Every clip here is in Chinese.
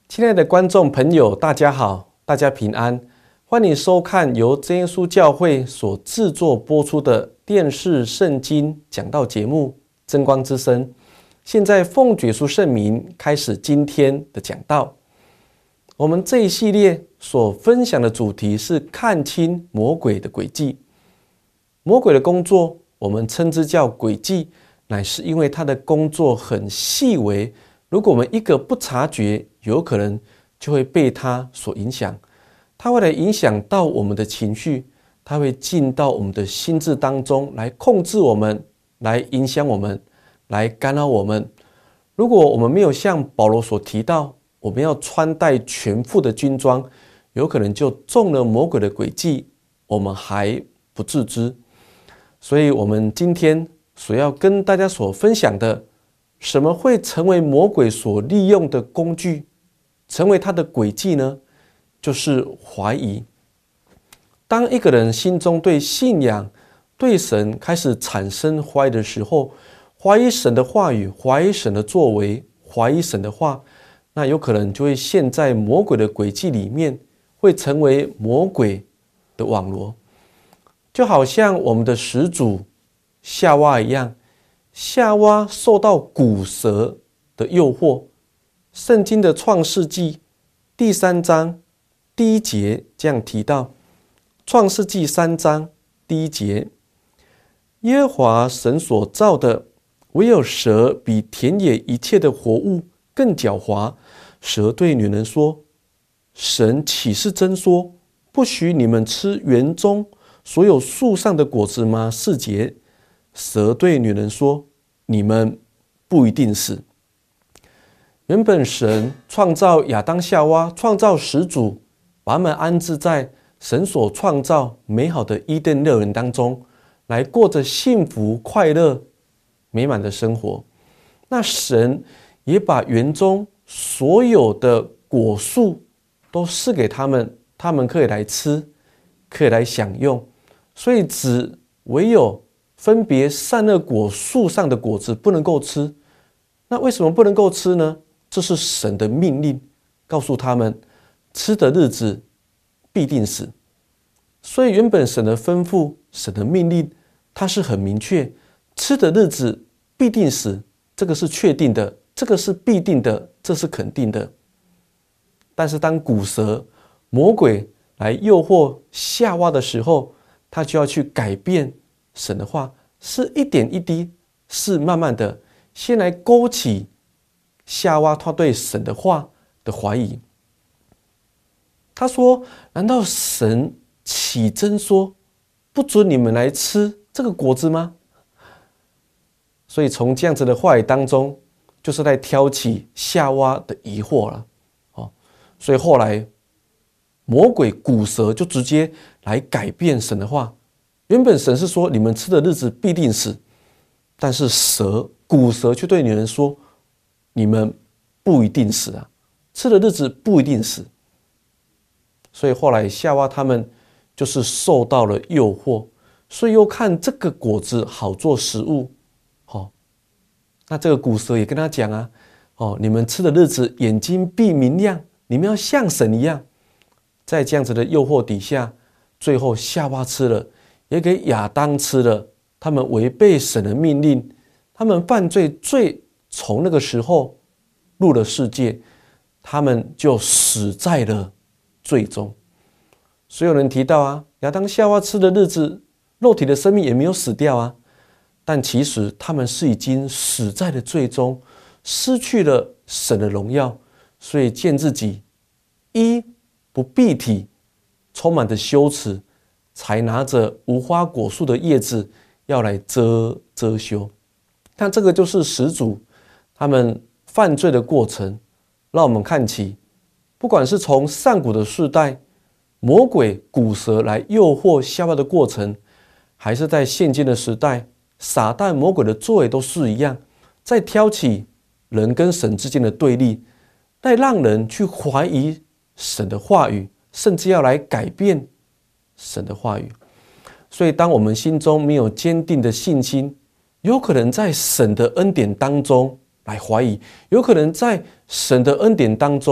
亲爱的观众朋友，大家好，大家平安，欢迎收看由真耶稣教会所制作播出的电视圣经讲道节目《真光之声》。现在奉主耶稣圣名开始今天的讲道。我们这一系列所分享的主题是看清魔鬼的诡计。魔鬼的工作，我们称之叫诡计，乃是因为他的工作很细微，如果我们一个不察觉，有可能就会被他所影响。他会来影响到我们的情绪，他会进到我们的心智当中来控制我们，来影响我们，来干扰我们。如果我们没有像保罗所提到，我们要穿戴全副的军装，有可能就中了魔鬼的诡计，我们还不自知。所以我们今天所要跟大家所分享的，什么会成为魔鬼所利用的工具，成为他的诡计呢？就是怀疑。当一个人心中对信仰、对神开始产生怀疑的时候，怀疑神的话语，怀疑神的作为，怀疑神的话，那有可能就会陷在魔鬼的诡计里面，会成为魔鬼的网罗。就好像我们的始祖夏娃一样，夏娃受到古蛇的诱惑。圣经的创世纪第3章第1节这样提到，创世纪3章第1节，耶和华神所造的，唯有蛇比田野一切的活物更狡猾。蛇对女人说，神岂是真说，不许你们吃园中所有树上的果子吗？4节，蛇对女人说，你们不一定死。原本神创造亚当夏娃，创造始祖，把他们安置在神所创造美好的伊甸乐园当中，来过着幸福快乐美满的生活。那神也把园中所有的果树都赐给他们，他们可以来吃，可以来享用。所以只唯有分别善恶果树上的果子不能够吃。那为什么不能够吃呢？这是神的命令，告诉他们吃的日子必定死。所以原本神的吩咐，神的命令，它是很明确，吃的日子必定死，这个是确定的，这个是必定的，这是肯定的。但是当古蛇魔鬼来诱惑夏娃的时候，他就要去改变神的话，是一点一滴，是慢慢的，先来勾起夏娃他对神的话的怀疑。他说，难道神岂真说，不准你们来吃这个果子吗？所以从这样子的话语当中，就是在挑起夏娃的疑惑了。所以后来魔鬼古蛇就直接来改变神的话。原本神是说，你们吃的日子必定死，但是古蛇却对女人说，你们不一定死啊，吃的日子不一定死。所以后来夏娃他们就是受到了诱惑，所以又看这个果子好做食物。那这个古蛇也跟他讲啊，你们吃的日子眼睛必明亮，你们要像神一样。在这样子的诱惑底下，最后夏娃吃了，也给亚当吃了，他们违背神的命令，他们犯罪从那个时候入了世界，他们就死在了罪中。所以有人提到啊，亚当夏娃吃的日子，肉体的生命也没有死掉啊，但其实他们是已经死在了罪中，失去了神的荣耀，所以见自己衣不蔽体，充满着羞耻，才拿着无花果树的叶子要来遮羞。但这个就是始祖他们犯罪的过程，让我们看起，不管是从上古的世代，魔鬼古蛇来诱惑夏娃的过程，还是在现今的时代，撒旦魔鬼的作为都是一样，在挑起人跟神之间的对立，来让人去怀疑神的话语，甚至要来改变神的话语。所以当我们心中没有坚定的信心，有可能在神的恩典当中来怀疑，有可能在神的恩典当中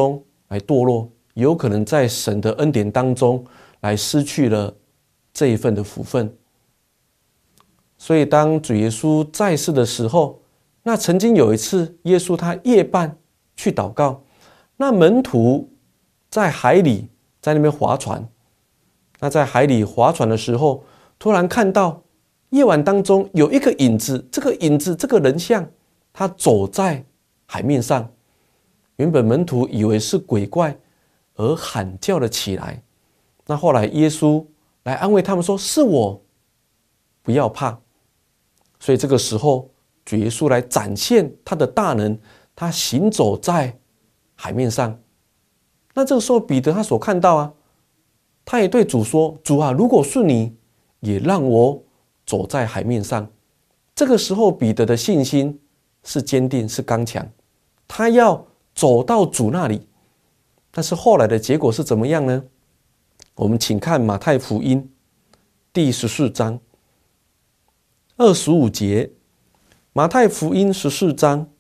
来堕落，有可能在神的恩典当中来失去了这一份的福分。所以当主耶稣在世的时候，那曾经有一次耶稣他夜半去祷告，那门徒在海里在那边划船，那在海里划船的时候，突然看到夜晚当中有一个影子，这个影子这个人像他走在海面上，原本门徒以为是鬼怪而喊叫了起来。那后来耶稣来安慰他们说，是我，不要怕。所以这个时候主耶稣来展现他的大能，他行走在海面上。那这个时候彼得他所看到啊，他也对主说，主啊，如果是你，也让我走在海面上。这个时候彼得的信心是坚定，是刚强，他要走到主那里。但是后来的结果是怎么样呢？我们请看马太福音第14章25节，马太福音14章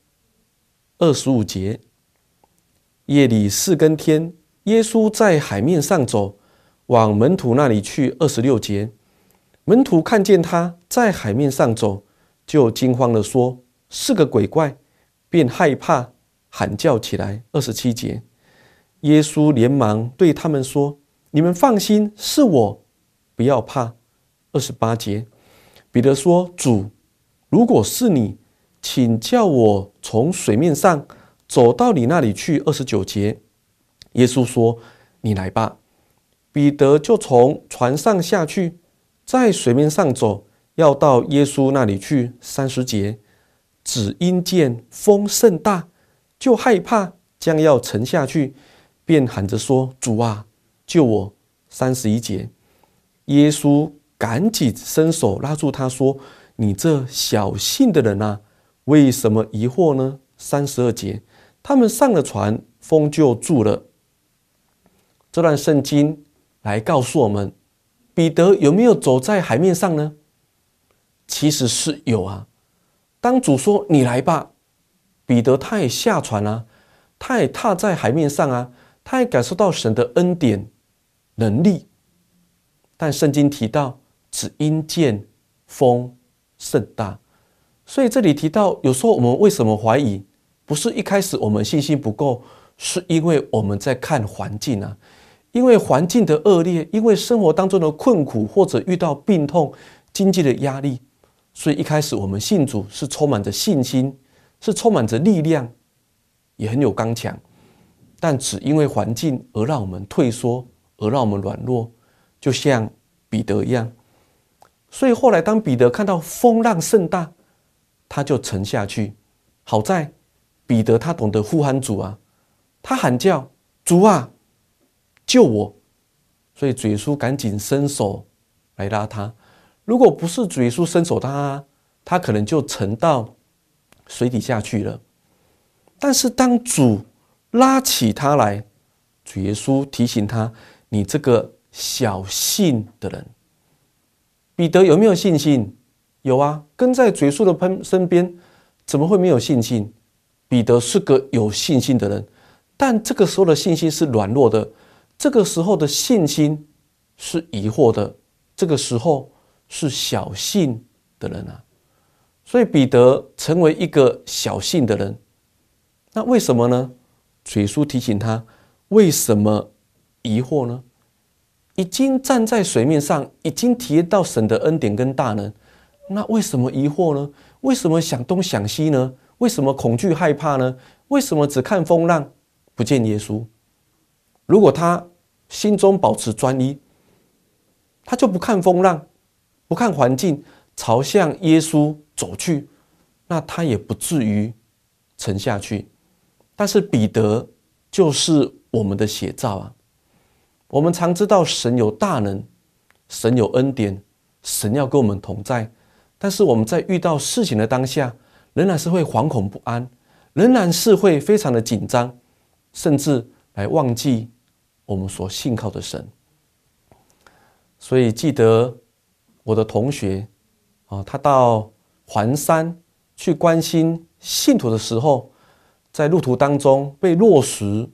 25节，夜里4更天，耶稣在海面上走，往门徒那里去。26节，门徒看见他在海面上走，就惊慌地说，是个鬼怪，便害怕，喊叫起来。27节，耶稣连忙对他们说，你们放心，是我，不要怕。28节，彼得说，主，如果是你，请叫我从水面上走到你那里去。29节，耶稣说，你来吧。彼得就从船上下去，在水面上走，要到耶稣那里去。30节，只因见风甚大，就害怕，将要沉下去，便喊着说，主啊，救我。31节，耶稣赶紧伸手拉住他说，你这小信的人啊，为什么疑惑呢？32节，他们上了船，风就住了。这段圣经来告诉我们，彼得有没有走在海面上呢？其实是有啊。当主说你来吧，彼得他也下船啊，他也踏在海面上啊，他也感受到神的恩典能力。但圣经提到只因见风甚大，所以这里提到有时候我们为什么怀疑，不是一开始我们信心不够，是因为我们在看环境啊，因为环境的恶劣，因为生活当中的困苦，或者遇到病痛、经济的压力，所以一开始我们信主是充满着信心，是充满着力量，也很有刚强。但只因为环境而让我们退缩，而让我们软弱，就像彼得一样。所以后来当彼得看到风浪甚大，他就沉下去。好在彼得他懂得呼喊主啊，他喊叫，主啊，救我。所以主耶稣赶紧伸手来拉他。如果不是主耶稣伸手拉他，他可能就沉到水底下去了。但是当主拉起他来，主耶稣提醒他，你这个小信的人。彼得有没有信心？有啊，跟在主耶稣的身边，怎么会没有信心？彼得是个有信心的人，但这个时候的信心是软弱的，这个时候的信心是疑惑的，这个时候是小信的人啊。所以彼得成为一个小信的人，那为什么呢？主耶稣提醒他，为什么疑惑呢？已经站在水面上，已经体验到神的恩典跟大能，那为什么疑惑呢？为什么想东想西呢？为什么恐惧害怕呢？为什么只看风浪不见耶稣？如果他心中保持专一，他就不看风浪，不看环境，朝向耶稣走去，那他也不至于沉下去。但是彼得就是我们的写照啊。我们常知道神有大能，神有恩典，神要跟我们同在，但是我们在遇到事情的当下，仍然是会惶恐不安，仍然是会非常的紧张，甚至来忘记我们所信靠的神。所以记得我的同学他到环山去关心信徒的时候，在路途当中被落石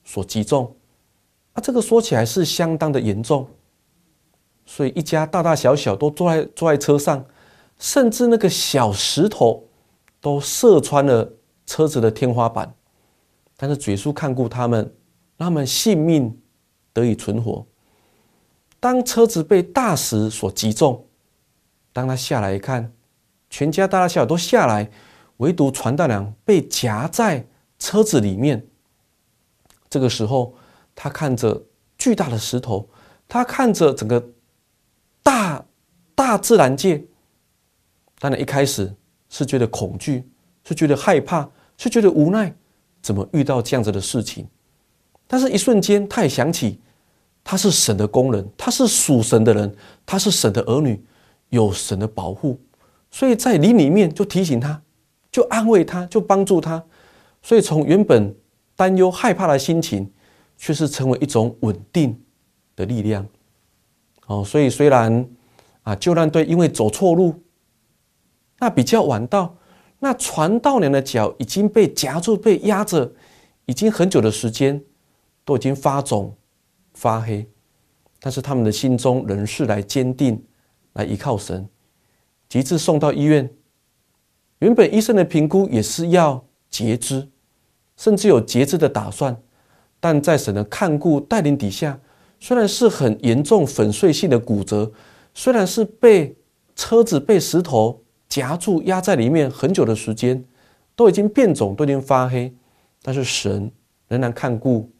所击中。这个说起来是相当的严重，所以一家大大小小都坐在车上，甚至那个小石头都射穿了车子的天花板。但是主耶稣看顾他们，让他们性命得以存活。当车子被大石所击中，当他下来一看，全家大大小小都下来，唯独传道人被夹在车子里面。这个时候，他看着巨大的石头，他看着整个大自然界，当然一开始是觉得恐惧，是觉得害怕，是觉得无奈，怎么遇到这样子的事情？但是一瞬间，他也想起他是神的工人，他是属神的人，他是神的儿女，有神的保护，所以在灵里面就提醒他，就安慰他，就帮助他。所以从原本担忧害怕的心情，却是成为一种稳定的力量。所以虽然救难队因为走错路，那比较晚到，那传道人的脚已经被夹住，被压着，已经很久的时间，都已经发肿发黑，但是他们的心中仍是来坚定，来依靠神。及至送到医院，原本医生的评估也是要截肢，甚至有截肢的打算，但在神的看顾带领底下，虽然是很严重粉碎性的骨折，虽然是被车子被石头夹住压在里面很久的时间，都已经变肿，都已经发黑，但是神仍然看顾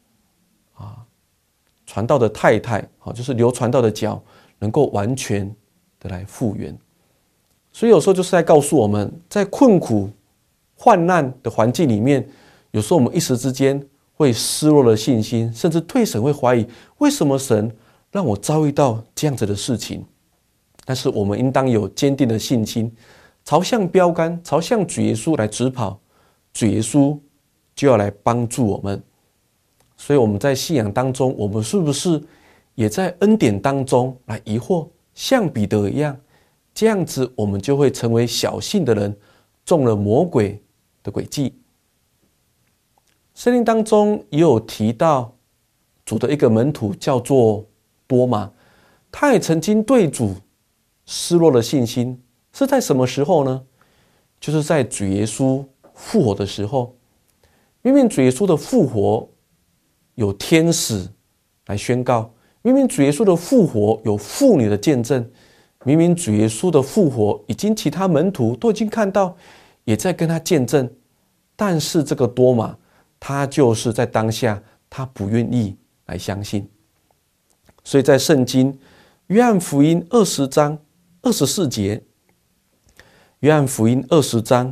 传道的太太，就是刘传道的脚能够完全的来复原。所以有时候就是在告诉我们，在困苦患难的环境里面，有时候我们一时之间会失落了信心，甚至对神会怀疑，为什么神让我遭遇到这样子的事情？但是我们应当有坚定的信心，朝向标杆，朝向主耶稣来直跑，主耶稣就要来帮助我们。所以我们在信仰当中，我们是不是也在恩典当中来疑惑，像彼得一样，这样子我们就会成为小信的人，中了魔鬼的诡计。圣经当中也有提到主的一个门徒叫做多马，他也曾经对主失落了信心，是在什么时候呢？就是在主耶稣复活的时候。明明主耶稣的复活有天使来宣告，明明主耶稣的复活有妇女的见证，明明主耶稣的复活已经其他门徒都已经看到，也在跟他见证，但是这个多马，他就是在当下他不愿意来相信。所以在圣经约翰福音20章24节，约翰福音20章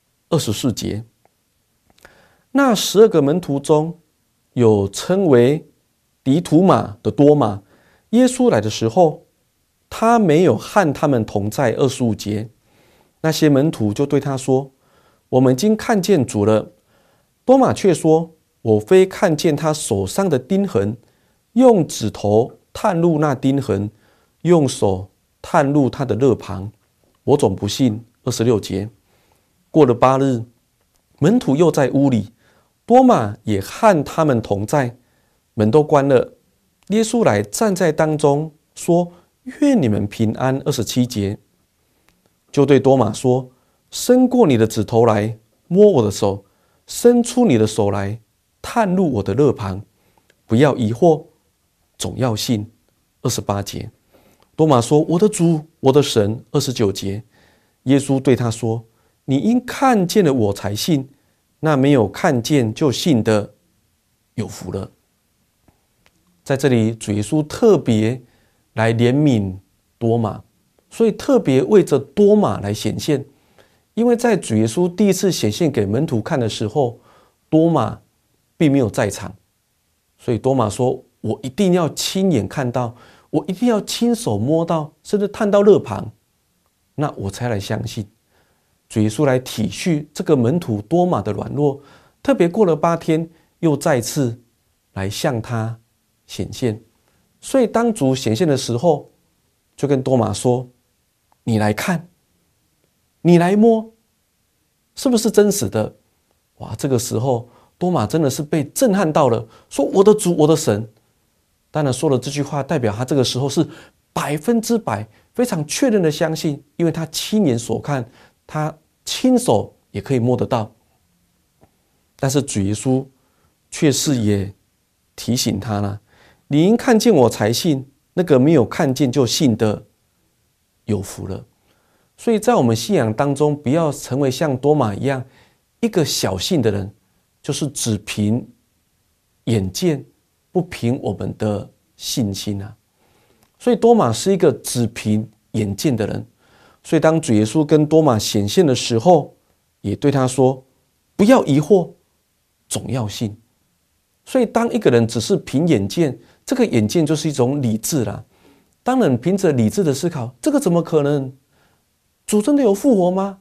24节，那12个门徒中有称为迪图马的多马，耶稣来的时候，他没有和他们同在。25节，那些门徒就对他说，我们已经看见主了。多马却说，我非看见他手上的钉痕，用指头探入那钉痕，用手探入他的肋旁，我总不信。26节，过了8日，门徒又在屋里，多马也和他们同在，门都关了。耶稣来站在当中，说，愿你们平安。27节，就对多马说，伸过你的指头来摸我的手，伸出你的手来探入我的肋旁，不要疑惑，总要信。28节，多马说，我的主，我的神。29节，耶稣对他说，你因看见了我才信，那没有看见就信的有福了。在这里主耶稣特别来怜悯多马，所以特别为着多马来显现。因为在主耶稣第一次显现给门徒看的时候，多马并没有在场，所以多马说，我一定要亲眼看到，我一定要亲手摸到，甚至探到肋旁，那我才来相信。主耶稣来体恤这个门徒多马的软弱，特别过了8天，又再次来向他显现。所以当主显现的时候，就跟多马说，你来看，你来摸，是不是真实的？哇，这个时候多马真的是被震撼到了，说我的主，我的神。当然说了这句话，代表他这个时候是100%非常确认的相信，因为他亲眼所看，他亲手也可以摸得到。但是主耶稣却是也提醒他了，你因看见我才信，那个没有看见就信的有福了。所以在我们信仰当中，不要成为像多马一样一个小信的人，就是只凭眼见，不凭我们的信心啊。所以多马是一个只凭眼见的人，所以当主耶稣跟多马显现的时候，也对他说，不要疑惑，总要信。所以当一个人只是凭眼见，这个眼见就是一种理智啦。当然凭着理智的思考，这个怎么可能？主真的有复活吗？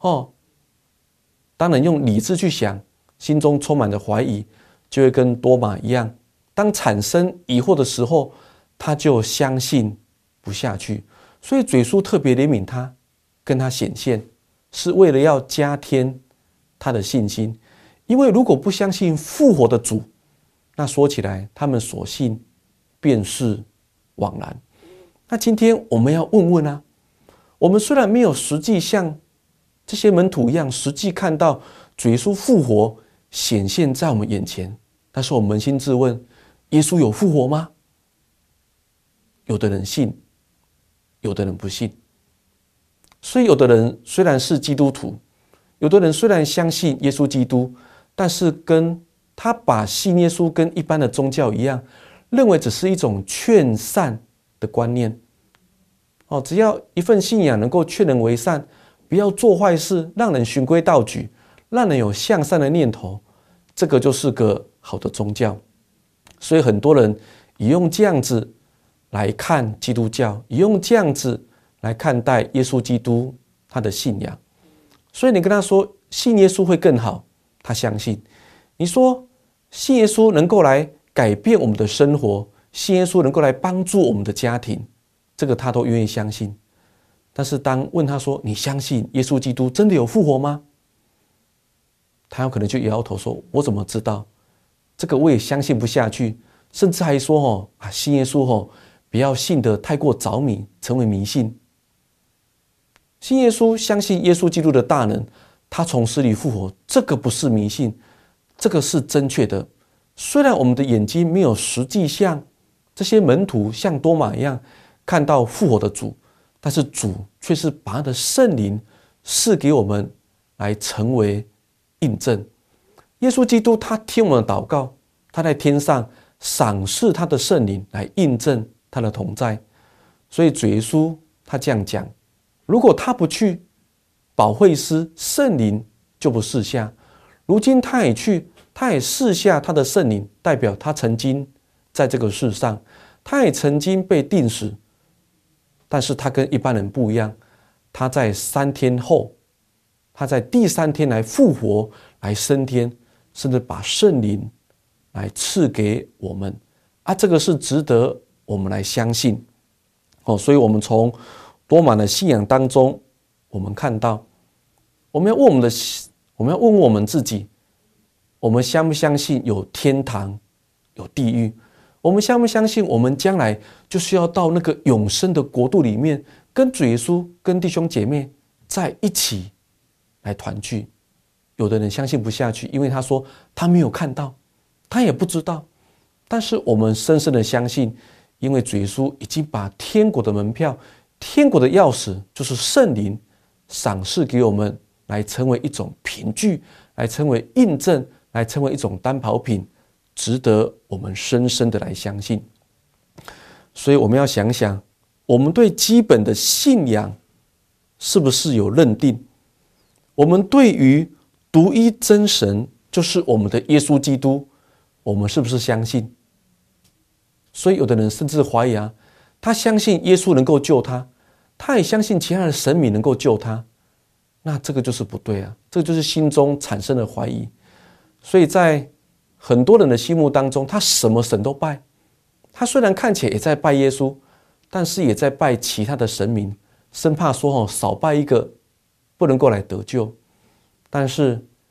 当然用理智去想，心中充满着怀疑，就会跟多马一样，当产生疑惑的时候，他就相信不下去。所以主耶稣特别怜悯他，跟他显现，是为了要加添他的信心。因为如果不相信复活的主，那说起来他们所信便是枉然。那今天我们要问问啊，我们虽然没有实际像这些门徒一样实际看到主耶稣复活显现在我们眼前，但是我们扪心自问，耶稣有复活吗？有的人信，有的人不信。所以有的人虽然是基督徒，有的人虽然相信耶稣基督，但是跟他把信耶稣跟一般的宗教一样，认为只是一种劝善的观念。只要一份信仰能够劝人为善，不要做坏事，让人循规蹈矩，让人有向善的念头，这个就是个好的宗教。所以很多人也用这样子来看基督教，也用这样子来看待耶稣基督他的信仰。所以你跟他说信耶稣会更好，他相信。你说信耶稣能够来改变我们的生活，信耶稣能够来帮助我们的家庭，这个他都愿意相信。但是当问他说，你相信耶稣基督真的有复活吗？他有可能就摇摇头说，我怎么知道？这个我也相信不下去。甚至还说信耶稣不要信得太过着迷，成为迷信。信耶稣，相信耶稣基督的大能，他从死里复活，这个不是迷信，这个是正确的。虽然我们的眼睛没有实际像这些门徒像多马一样看到复活的主，但是主却是把他的圣灵赐给我们来成为印证。耶稣基督他听我们的祷告，他在天上赏赐他的圣灵来印证他的同在。所以主耶稣他这样讲，如果他不去，保惠师圣灵就不赐下。如今他也去，他也赐下他的圣灵，代表他曾经在这个世上，他也曾经被钉死，但是他跟一般人不一样，他在3天后，他在第3天来复活，来升天，甚至把圣灵来赐给我们这个是值得我们来相信。所以我们从多马的信仰当中，我们看到，我们要问问我们自己，我们相不相信有天堂有地狱？我们相不相信我们将来就是要到那个永生的国度里面，跟主耶稣跟弟兄姐妹在一起来团聚？有的人相信不下去，因为他说他没有看到，他也不知道。但是我们深深的相信，因为主耶稣已经把天国的门票，天国的钥匙就是圣灵赏赐给我们，来成为一种凭据，来成为印证，来成为一种担保品，值得我们深深的来相信。所以我们要想想，我们对基本的信仰是不是有认定？我们对于独一真神，就是我们的耶稣基督，我们是不是相信？所以有的人甚至怀疑他相信耶稣能够救他，他也相信其他的神明能够救他，那这个就是不对这个就是心中产生了怀疑。所以在很多人的心目当中，他什么神都拜，他虽然看起来也在拜耶稣，但是也在拜其他的神明，生怕说少拜一个不能够来得救。但是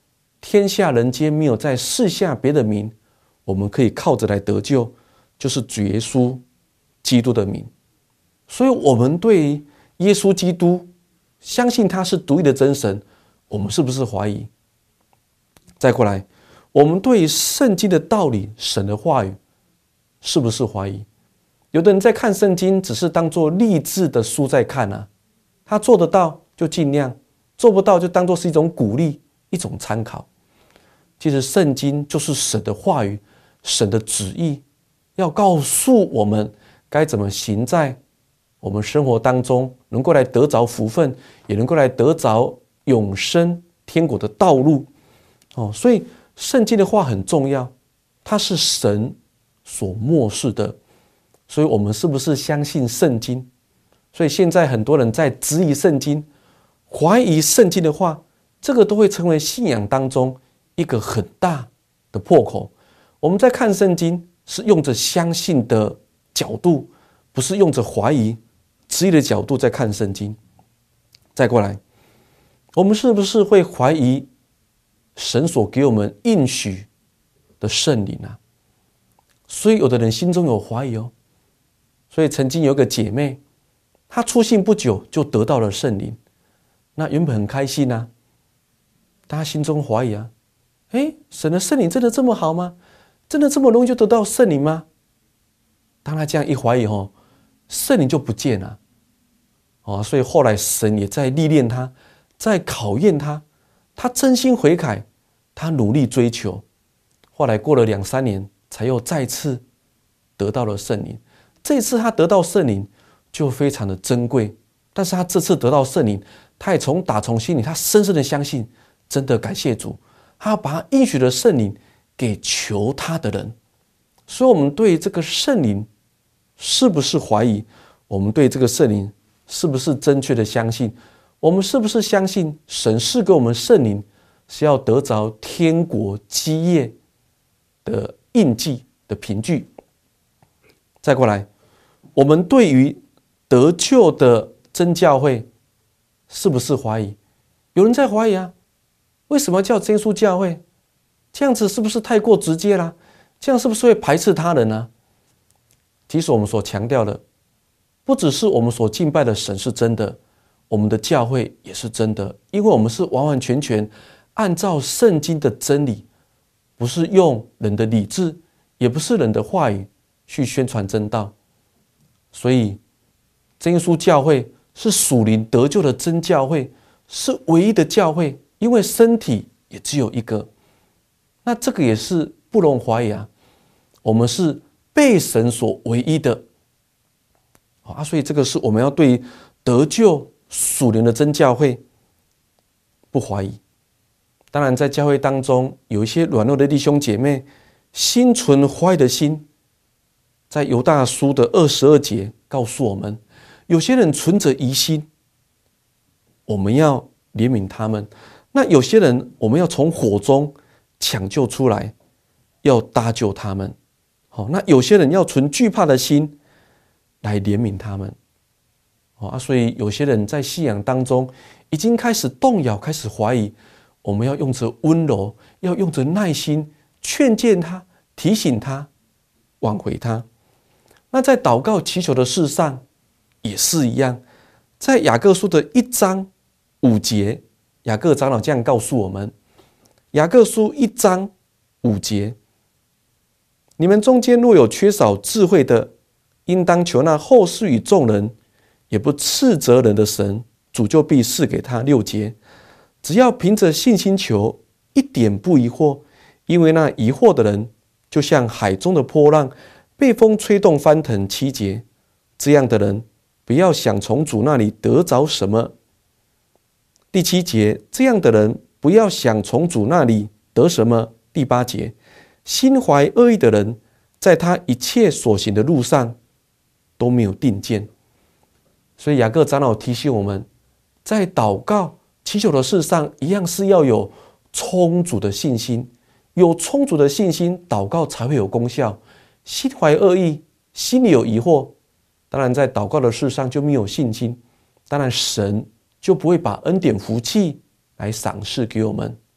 天下人间没有在世下别的名，我们可以靠着来得救，就是主耶稣基督的名。所以我们对耶稣基督相信他是独一的真神，我们是不是怀疑？再过来，我们对圣经的道理、神的话语是不是怀疑？有的人在看圣经只是当作励志的书在看啊，他做得到就尽量，做不到就当作是一种鼓励、一种参考。其实圣经就是神的话语，神的旨意，要告诉我们该怎么行在我们生活当中，能够来得着福分，也能够来得着永生天国的道路。所以圣经的话很重要，它是神所默示的。所以我们是不是相信圣经？所以现在很多人在质疑圣经，怀疑圣经的话，这个都会成为信仰当中一个很大的破口。我们在看圣经是用着相信的角度，不是用着怀疑、质疑的角度在看圣经。再过来，我们是不是会怀疑神所给我们应许的圣灵啊？所以有的人心中有怀疑哦。所以曾经有一个姐妹，她初信不久就得到了圣灵，那原本很开心啊，但她心中怀疑啊，神的圣灵真的这么好吗？真的这么容易就得到圣灵吗？当她这样一怀疑圣灵就不见了。所以后来神也在历练她，在考验她，她真心悔改，她努力追求，后来过了2-3年，才又再次得到了圣灵。这次他得到圣灵就非常的珍贵，但是他这次得到圣灵，他也打从心里他深深的相信，真的感谢主，他要把他应许的圣灵给求他的人。所以我们对这个圣灵是不是怀疑？我们对这个圣灵是不是正确的相信？我们是不是相信神赐给我们圣灵是要得着天国基业的印记的凭据？再过来，我们对于得救的真教会是不是怀疑？有人在怀疑啊，为什么叫真耶稣教会？这样子是不是太过直接啦？这样是不是会排斥他人呢？其实我们所强调的，不只是我们所敬拜的神是真的，我们的教会也是真的，因为我们是完完全全按照圣经的真理，不是用人的理智，也不是人的话语去宣传真道。所以真耶稣教会是属灵得救的真教会，是唯一的教会，因为身体也只有一个。那这个也是不容怀疑啊，我们是被神所唯一的所以这个是我们要对得救属灵的真教会不怀疑。当然在教会当中有一些软弱的弟兄姐妹，心存怀疑的心，在犹大书的22节告诉我们，有些人存着疑心，我们要怜悯他们。那有些人我们要从火中抢救出来，要搭救他们。那有些人要存惧怕的心来怜悯他们。所以有些人在信仰当中已经开始动摇，开始怀疑，我们要用着温柔，要用着耐心劝诫他，提醒他，挽回他。那在祷告祈求的事上也是一样，在雅各书的1章5节，雅各长老这样告诉我们，雅各书1章5节，你们中间若有缺少智慧的，应当求那后世与众人也不斥责人的神，主就必赐给他。6节，只要凭着信心求，一点不疑惑，因为那疑惑的人就像海中的波浪，被风吹动翻腾。7节，这样的人不要想从主那里得着什么。第7节，这样的人不要想从主那里得什么。第8节，心怀恶意的人，在他一切所行的路上都没有定见。所以雅各长老提醒我们，在祷告祈求的事上，一样是要有充足的信心，有充足的信心，祷告才会有功效。心怀恶意，心里有疑惑，当然在祷告的事上就没有信心，当然神就不会把恩典福气来赏赐给我们。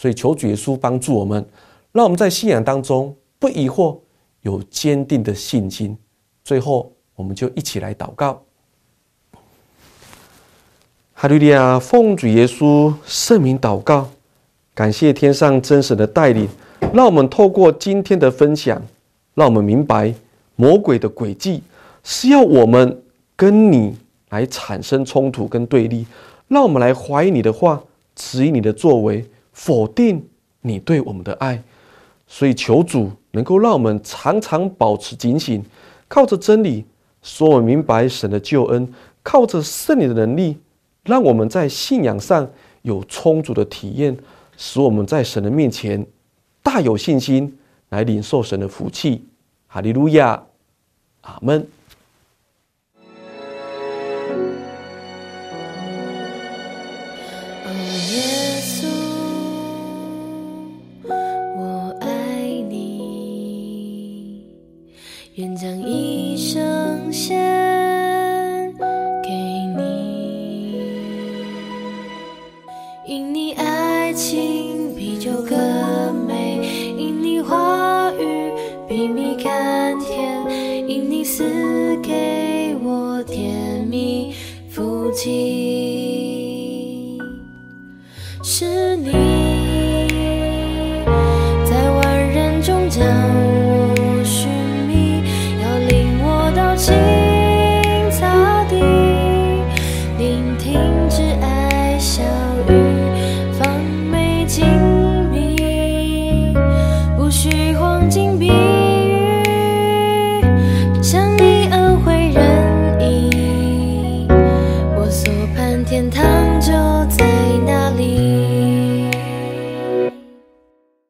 所以求主耶稣帮助我们，让我们在信仰当中不疑惑，有坚定的信心。最后我们就一起来祷告。哈利路亚，奉主耶稣圣名祷告，感谢天上真神的带领，让我们透过今天的分享，让我们明白魔鬼的诡计是要我们跟你来产生冲突跟对立，让我们来怀疑你的话，质疑你的作为，否定你对我们的爱。所以求主能够让我们常常保持警醒，靠着真理使我们明白神的救恩，靠着圣灵的能力，让我们在信仰上有充足的体验，使我们在神的面前大有信心来领受神的福气。哈利路亚，阿们。 耶稣，我爱你，愿将一生献给你，因你爱情比酒更美，因你话语比蜜甘甜，因你赐给我甜蜜福气。是